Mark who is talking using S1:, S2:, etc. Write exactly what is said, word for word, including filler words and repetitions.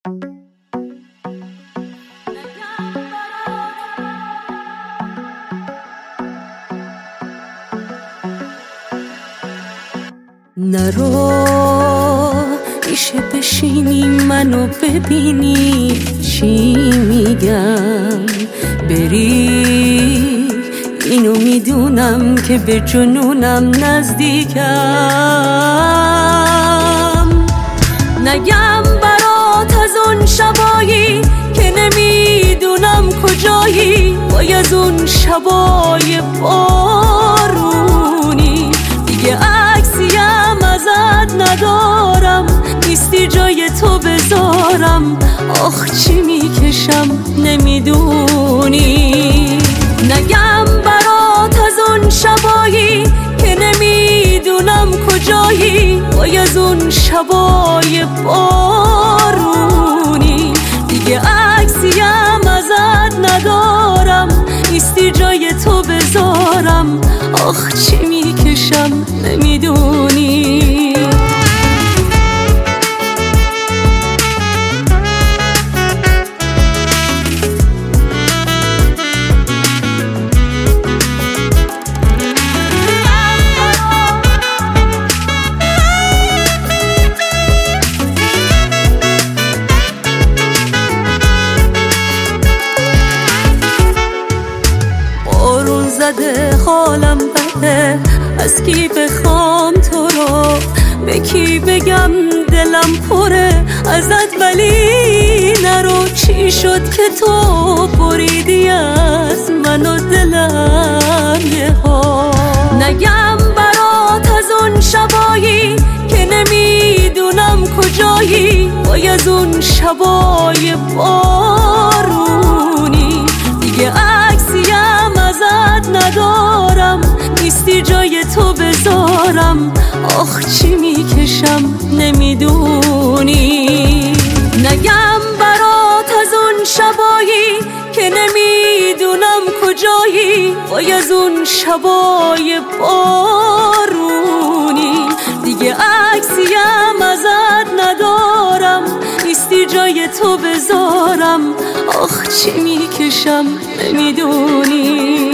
S1: نرو میشه بشینی منو ببینی چی میگم، بری اینو میدونم که به جنونم نزدیکم. نگم برات از اون شبایی که نمیدونم کجایی، وای از اون شبای بارونی دیگه عکسیم ازت ندارم، نیستی جای تو بذارم، آخ چی میکشم نمیدونی. نگم برات از اون شبایی که نمیدونم کجایی، وای از اون شبای بارونی دیگه عکسیم ازت ندارم، نیستی جای تو بذارم، آخ چی میکشم نمیدونی. زده حالم بده، از کی بخوام تو رو، به کی بگم دلم پره ازت، ولی نرو. چی شد که تو بریدی از من و دلم یه ها؟ نگم برات از اون شبایی که نمیدونم کجایی، وای از اون شبای بارونی دیگه عکسیم ازت ندارم، نیستی جای تو بذارم، آخ چی میکشم نمیدونی. نگم برات از اون شبایی که نمیدونم کجایی، وای از اون شبای بارونی دیگه عکسیم ازت ندارم، نیستی جای تو بذارم، آخ چی میکشم نمیدونی.